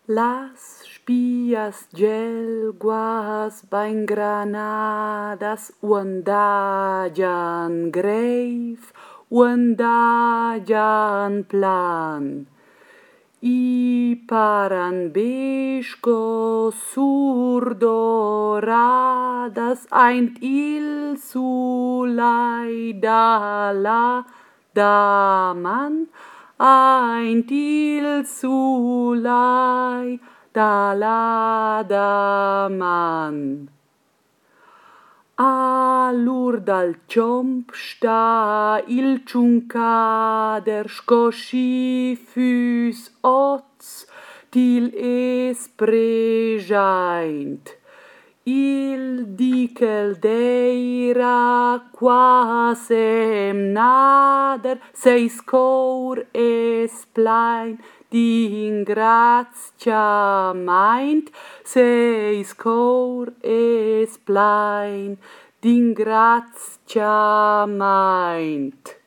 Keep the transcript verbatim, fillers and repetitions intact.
Las spias gelguas bain granadas uandagian greif, uandagian plan. I paran besco surdoradas aint il sulai dalla daman, aint il sulai dalla daman. Allur dal ciomp sta il ciuncader scosci füs oz til es prejaint. Il dichel deira quasem nader, seis cour es plain d'ingratiamaint, seis cour es plain d'ingratiamaint.